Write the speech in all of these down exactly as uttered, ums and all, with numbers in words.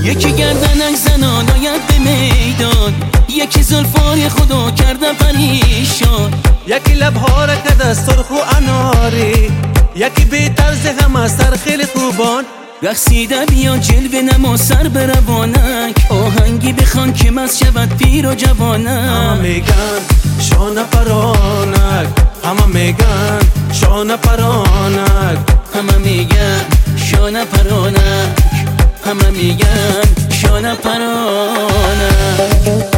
یکی گردنک زنان آید به میدان، یکی زلفای خدا کردن پریشان، یکی لبها را کرد از سرخ و اناری، یکی بی طرز هم از سر خیلی خوبان. رقصیده بیا جلوه نما سر به روانک، آهنگی بخوان که مست شود پیر و جوانک. همه میگن شانه پرانک، همه میگن شانه پرانک، همه میگن شانه پرانک، همه میگن شانه پرانک.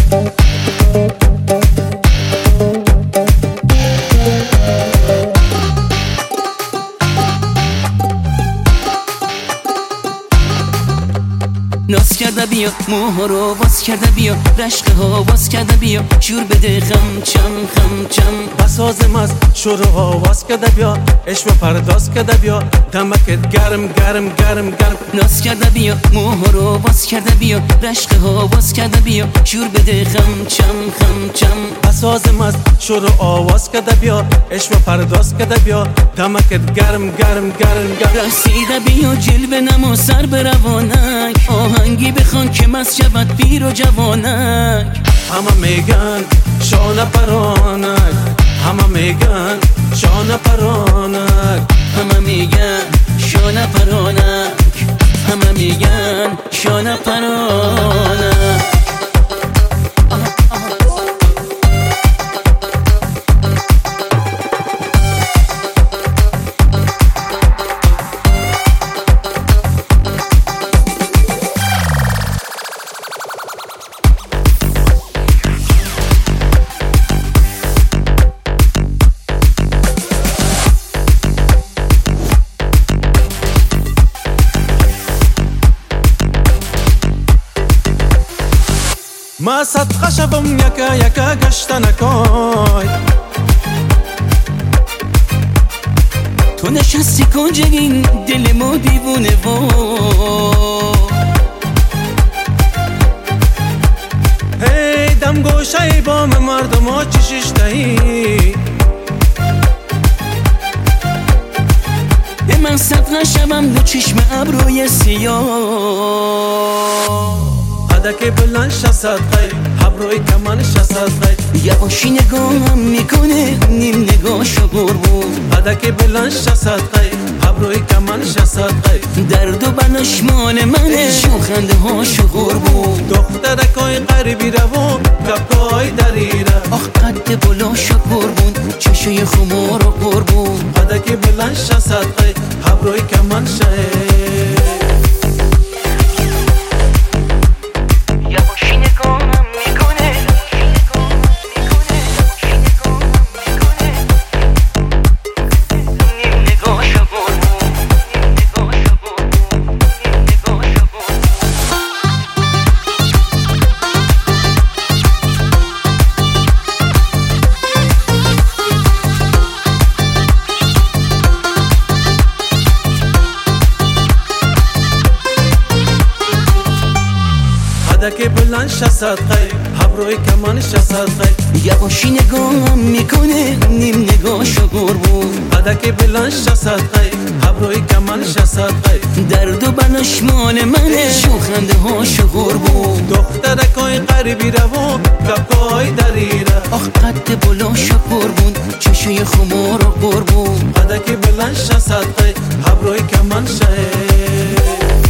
ناز کرده بیا موها رو باز کرده بیا، رشقه ها باز کرده بیا، شور بده خم چم خم چم. بسازم از شور و آواز کرده بیا، عشق پرداز کرده بیا، دمکت گرم گرم گرم گرم. ناز کرده بیا موها رو باز کرده بیا، رشقه ها باز کرده بیا، شور بده خم چم خم چم. بسازم از شور و آواز کرده بیا، عشق پرداز کرده بیا، دمکت گرم گرم گرم گرم. رسیده بیا جلوه نما سر به روانک، آهنگی بخوان که مست شود پیر و جوانک. همه میگن شانه پرانک، همه میگن شانه پرانک، همه میگن شانه پرانک، همه میگن شانه پرانک. ما صدقه شبم یکا یکا گشتنکای، تو نشستی کنج این دل ما دیوونه و هی دم گوشه بام مردم ها چشش دهی. به من صدقه شبم دو چشم ابروی سیاه، که بلند شصد غیر حبروی کمان شصد غیر. یواشی نگاهم میکنه نیم نگاشو قربون، که بلند شصد غیر حبروی کمان شصد غیر. درد و بنشمان منه شوخنده هاشو قربون، دخترکای غریبی روون کپای دریره. آخ قد بلاشو قربون، چشوی خمار و قربون، که بلند شصد غیر حبروی کمان شصد. که بلند شصد غیر حبروی کمان شصد غیر. یواشی نگاهم میکنه نیم نگاشو قربون، که بلند شصد غیر حبروی کمان شصد غیر. درد و بنشمان منه شوخنده هاشو قربون، دخترکای غریبی روون کپای دریره. آخ قد بلاشو قربون، چشوی خمار و قربون، که بلند شصد غیر حبروی کمان شصد.